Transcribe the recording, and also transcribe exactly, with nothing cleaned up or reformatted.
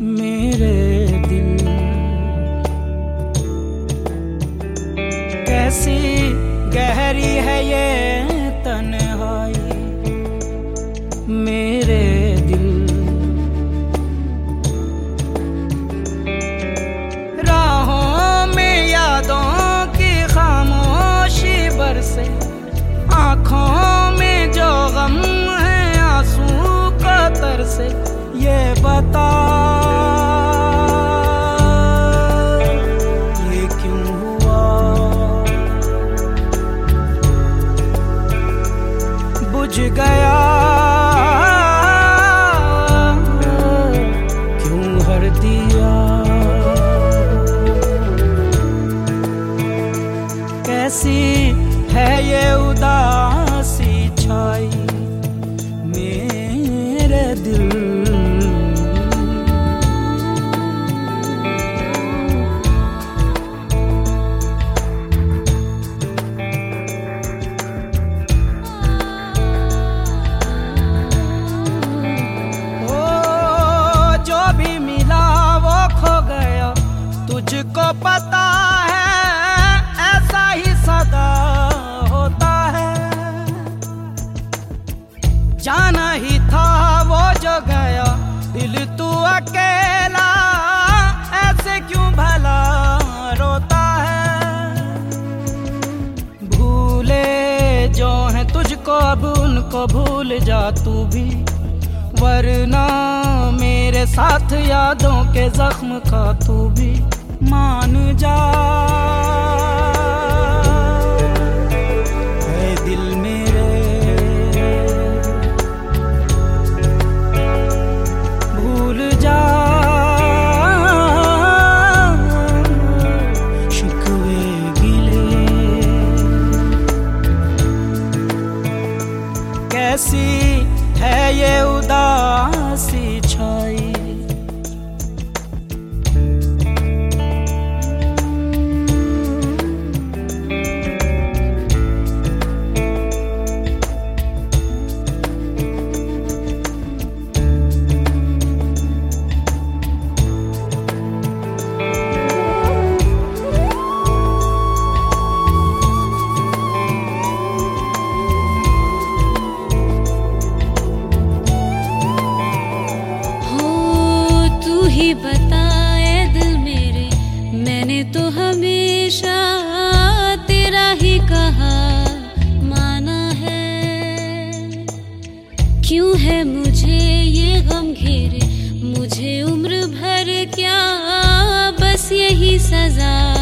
मेरे दिल। कैसी गहरी है ये तन्हाई मेरे दिल। राहों में यादों की खामोशी बरसे, आँखों में जो गम है आंसू को तरसे। ये बता ये क्यों हुआ, बुझ गया क्यों हर दिया। कैसी है ये उदासी छाई मेरे दिल। तुझको पता है ऐसा ही सदा होता है। जाना ही था वो जो गया, दिल तू अकेला ऐसे क्यों भला रोता है। भूले जो हैं तुझको अब उनको भूल जा तू भी, वरना मेरे साथ यादों के जख्म का तू भी मान जा। ऐ दिल मेरे भूल जा शिकवे गिले। कैसी है ये उदासी छाई। बताए दिल मेरे, मैंने तो हमेशा तेरा ही कहा माना है। क्यों है मुझे ये गम घेरे, मुझे उम्र भर क्या बस यही सजा।